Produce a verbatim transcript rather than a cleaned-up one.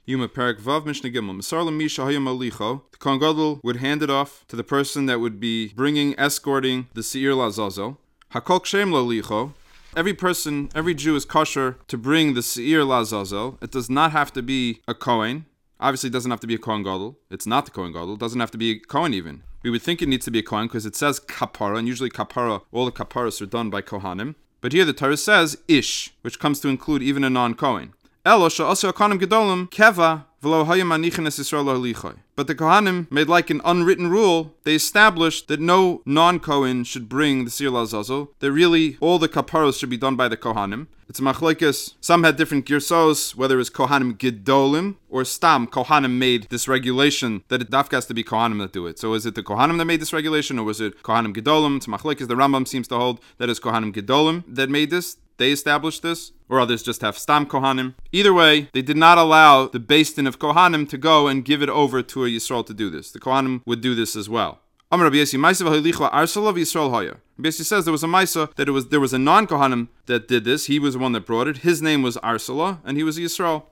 Yuma Perak Vav Mishnah Gimel. Masar Misha Hayam Alicho. The Kohen Gadol would hand it off to the person that would be bringing, escorting the Seir Lazazel. Hakol Kshem Lalicho. Every person, every Jew is kosher to bring the Seir Lazazel. It does not have to be a Kohen. Obviously, it doesn't have to be a Kohen Gadol. It's not the Kohen Gadol. It doesn't have to be a Kohen even. We would think it needs to be a Kohen because it says kapara, and usually kapara, all the kaparas are done by Kohanim. But here the Torah says ish, which comes to include even a non-Kohen. Elo she'aseh Kohanim gedolim keva v'lo hayam manichin es Yisrael halichai. But the Kohanim made like an unwritten rule. They established that no non-Kohen should bring the Seir Lazazel. That really all the kaparos should be done by the Kohanim. It's a machlekes. Some had different girsos, whether it's Kohanim gedolim or stam. Kohanim made this regulation that it dafka has to be Kohanim that do it. So is it the Kohanim that made this regulation, or was it Kohanim gedolim? It's machlekes. The Rambam seems to hold that it's Kohanim gedolim that made this. They established this, or others just have stam Kohanim. Either way, they did not allow the Beis Din of Kohanim to go and give it over to a Yisrael to do this. The Kohanim would do this as well. Amar Rabbi Yossi, Ma'aseh v'halicha arsala v'Yisrael haya. Rabbi Yossi says there was a Ma'aseh that it was there was a non-Kohanim that did this. He was the one that brought it. His name was Arsala, and he was a Yisrael.